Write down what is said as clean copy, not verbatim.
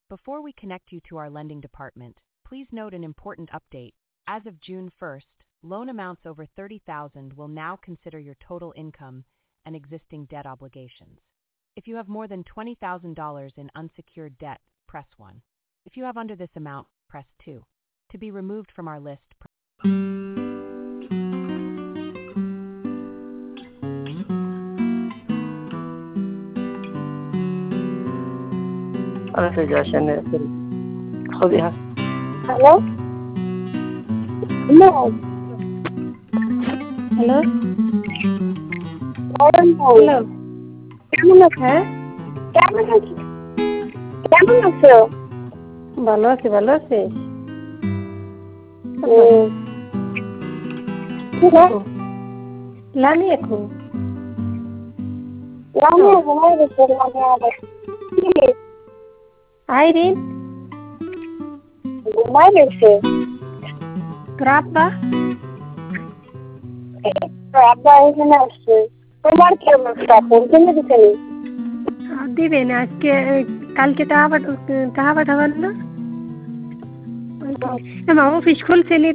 Before we connect you to our lending department, please note an important update. As of June 1st, loan amounts over $30,000 will now consider your total income and existing debt obligations. If you have more than $20,000 in unsecured debt, press 1. If you have under this amount, press 2. To be removed from our list, Hello? No. Hello Hello. কেমন আছো? হ্যাঁ কেমন আছো? কেমন আছো? ভালো আছি ভালো আছি লামি এখন লামিয়া ঘুমাই গেছে লামিয়া আবার আইরিন ঘুমাই গেছে তোর আব্বা আব্বা এখানে আসছে তোমার কি অবস্থা পৌঁছে দিচ্ছে দিবে না আজকে কালকে টাকা পাঠাবেন না অফিস খুলছে নি